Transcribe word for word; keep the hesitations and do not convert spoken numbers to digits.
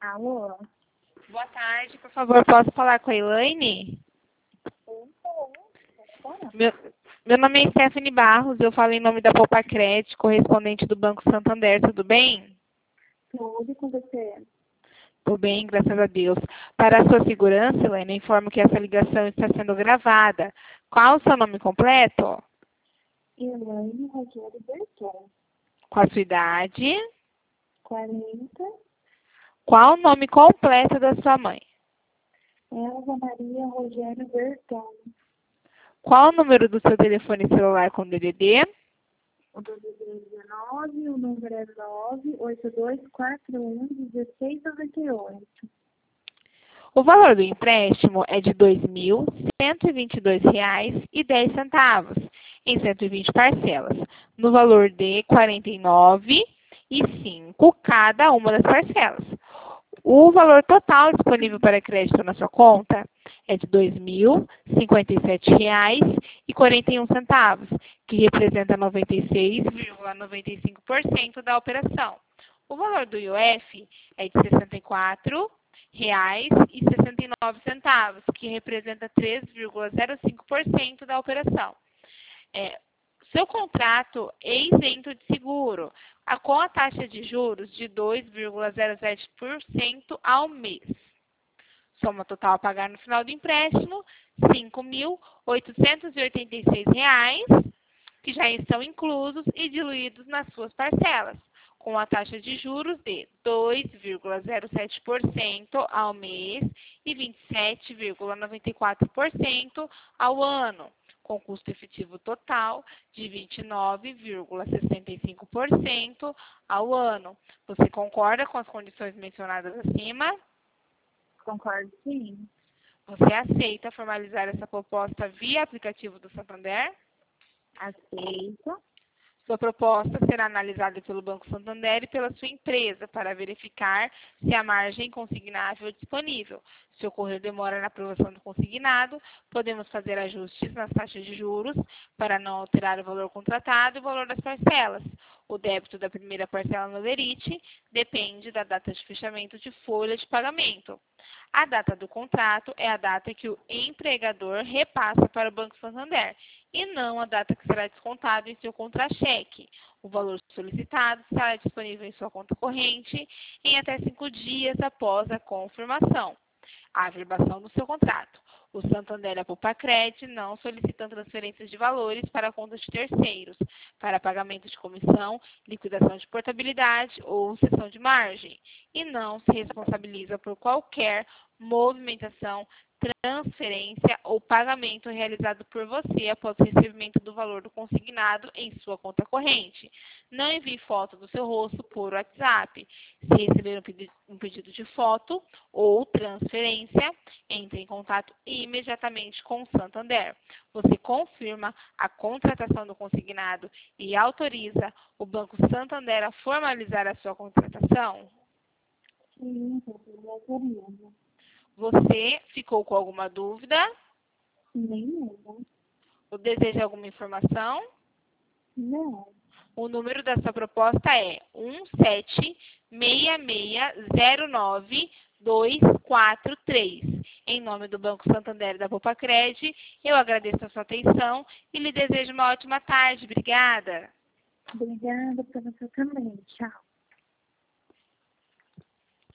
Alô? Boa tarde, por favor, posso falar com a Elaine? Meu, meu nome é Stephanie Barros, eu falo em nome da Popacred, correspondente do Banco Santander, tudo bem? Tudo com você. Tudo bem, graças a Deus. Para a sua segurança, Elaine, informo que essa ligação está sendo gravada. Qual o seu nome completo? Elaine Rogério Berton. Qual a sua idade? quarenta. Qual o nome completo da sua mãe? Elza Maria Rogério Berton. Qual o número do seu telefone celular com D D D? O D D D é dezenove, o número é nove oito dois quatro um um seis nove oito. O valor do empréstimo é de dois mil cento e vinte e dois reais e dez centavos, em cento e vinte parcelas, no valor de quarenta e nove reais e cinco centavos cada uma das parcelas. O valor total disponível para crédito na sua conta é de dois mil cinquenta e sete reais e quarenta e um centavos, que representa noventa e seis vírgula noventa e cinco por cento da operação. O valor do I O F é de sessenta e quatro reais e sessenta e nove centavos, que representa três vírgula zero cinco por cento da operação. É, seu contrato é isento de seguro, a, com a taxa de juros de dois vírgula zero sete por cento ao mês. Soma total a pagar no final do empréstimo, cinco mil oitocentos e oitenta e seis reais, que já estão inclusos e diluídos nas suas parcelas, com a taxa de juros de dois vírgula zero sete por cento ao mês e vinte e sete vírgula noventa e quatro por cento ao ano, com custo efetivo total de vinte e nove vírgula sessenta e cinco por cento ao ano. Você concorda com as condições mencionadas acima? Concordo, sim. Você aceita formalizar essa proposta via aplicativo do Santander? Aceito. Sua proposta será analisada pelo Banco Santander e pela sua empresa para verificar se há margem consignável disponível. Se ocorrer demora na aprovação do consignado, podemos fazer ajustes nas taxas de juros para não alterar o valor contratado e o valor das parcelas. O débito da primeira parcela no lerite depende da data de fechamento de folha de pagamento. A data do contrato é a data que o empregador repassa para o Banco Santander e não a data que será descontado em seu contra-cheque. O valor solicitado estará disponível em sua conta corrente em até cinco dias após a confirmação. A averbação do seu contrato. O Santander e a Popacred não solicitam transferências de valores para contas de terceiros, para pagamento de comissão, liquidação de portabilidade ou cessão de margem, e não se responsabiliza por qualquer movimentação, transferência ou pagamento realizado por você após o recebimento do valor do consignado em sua conta corrente. Não envie foto do seu rosto por WhatsApp. Se receber um pedido, um pedido de foto ou transferência, entre em contato imediatamente com o Santander. Você confirma a contratação do consignado e autoriza o Banco Santander a formalizar a sua contratação? Sim, eu autorizo. Você ficou com alguma dúvida? Nenhuma. Ou deseja alguma informação? Não. O número da sua proposta é um sete seis seis zero nove dois quatro três. Em nome do Banco Santander e da Popacred, eu agradeço a sua atenção e lhe desejo uma ótima tarde. Obrigada. Obrigada para você também. Tchau.